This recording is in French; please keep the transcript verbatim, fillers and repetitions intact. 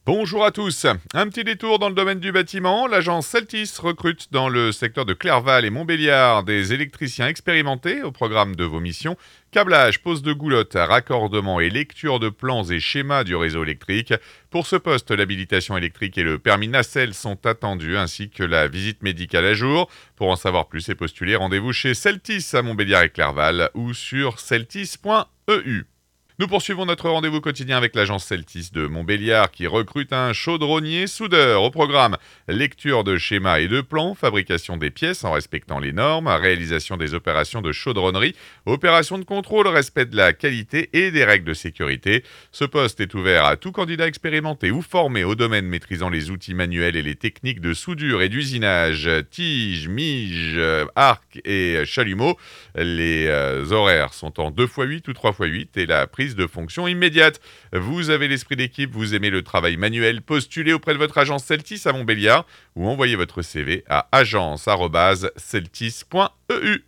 Bonjour à tous. Un petit détour dans le domaine du bâtiment. L'agence Celtis recrute dans le secteur de Clerval et Montbéliard des électriciens expérimentés au programme de vos missions. Câblage, pose de goulotte, raccordement et lecture de plans et schémas du réseau électrique. Pour ce poste, l'habilitation électrique et le permis Nacelle sont attendus, ainsi que la visite médicale à jour. Pour en savoir plus et postuler, rendez-vous chez Celtis à Montbéliard et Clerval ou sur celtis point e u. Nous poursuivons notre rendez-vous quotidien avec l'agence Celtis de Montbéliard qui recrute un chaudronnier soudeur. Au programme, lecture de schémas et de plans, fabrication des pièces en respectant les normes, réalisation des opérations de chaudronnerie, opération de contrôle, respect de la qualité et des règles de sécurité. Ce poste est ouvert à tout candidat expérimenté ou formé au domaine maîtrisant les outils manuels et les techniques de soudure et d'usinage, tige, mige, arc et chalumeau. Les euh, horaires sont en deux fois huit ou trois fois huit et la prise de fonction immédiate. Vous avez l'esprit d'équipe, vous aimez le travail manuel, postulez auprès de votre agence Celtis à Montbéliard ou envoyez votre C V à agence arobase celtis point e u.